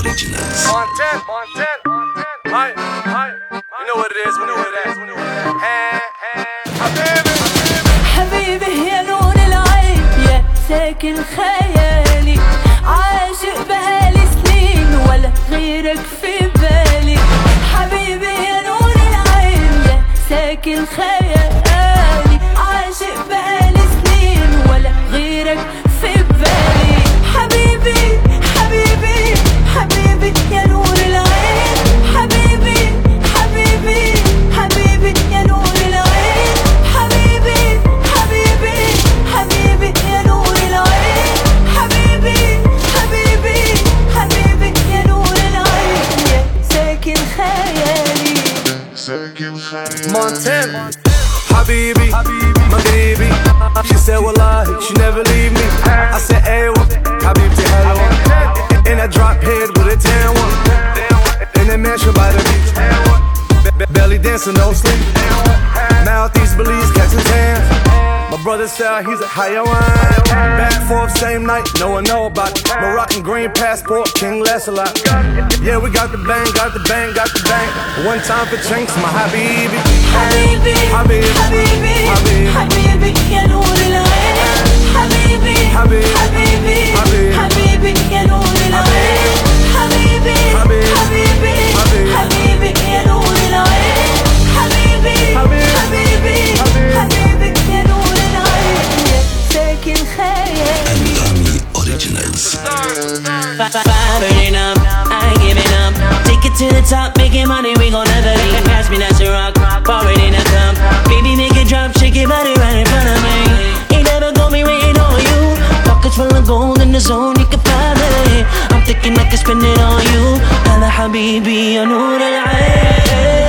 Originals. Montana. You know what it is, we know what it is. حبيبي يا نور العين يا ساكن خيالي، عاشق بقالي سنين ولا غيرك في بالي. حبيبي يا نور العين يا ساكن خيالي، عاشق بقالي سنين ولا غيرك في بالي. حبيبي حبيبي حبيبي يا نور العين، حبيبي حبيبي حبيبي يا نور العين، حبيبي حبيبي حبيبي يا نور العين، حبيبي حبيبي حبيبي يا نور العين يا ساكن خيالي. Montana. Habibi, Maghribi. She said wallahi, she never leave me. I said aywa, Habibti hello. And I drop head with a tan one. In that mansion by the beach. Belly dancing, no sleep. Mouth-east Belize catching tan. My brother said he's a hayawan. Back forth same night, no one know about it. Moroccan green passport, King Lancelot. Yeah, we got the bang, got the bang, got the bang. One time for chinks, my habibi. حبيبي حبيبي حبيبي حبيبي حبيبي يا نور العين، حبيبي حبيبي حبيبي حبيبي حبيبي يا نور العين، حبيبي حبيبي حبيبي حبيبي حبيبي يا نور العين، حبيبي حبيبي حبيبي يا نور العين يا ساكن خيالي. Anghami Originals. Firing up, I ain't giving up. Take it to the top, making money, we gon' never leave. Pass me that rock, pour it in a cup. Baby, make it drop, shake your body right in front of me. Ain't never gonna be waiting on you. Pockets full of gold in the zone, you can find it. I'm thinking I can spend it on you. Hala habibi, ya noor al-ain.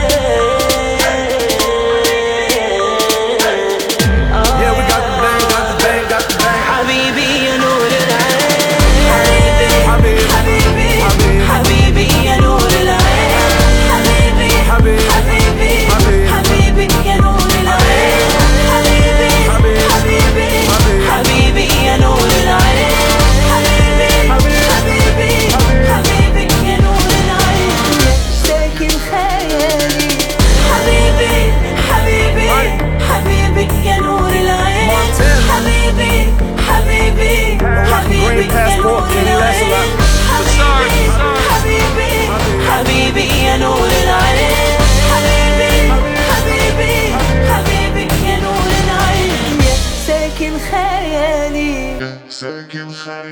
Yeah, we got the bang, got the bang, got the bang. Habibi, ya noor al-ain. Habibi, حبيبي حبيبي حبيبي يا نور العين، حبيبي حبيبي حبيبي حبيبي حبيبي يا نور العين، حبيبي حبيبي حبيبي يا نور العين، حبيبي حبيبي حبيبي يا نور العين يا ساكن خيالي. حبيبي حبيبي حبيبي يا نور العين، حبيبي حبيبي حبيبي يا نور العين، حبيبي حبيبي يا نور العين، حبيبي حبيبي حبيبي يا نور العين يا ساكن خيالي.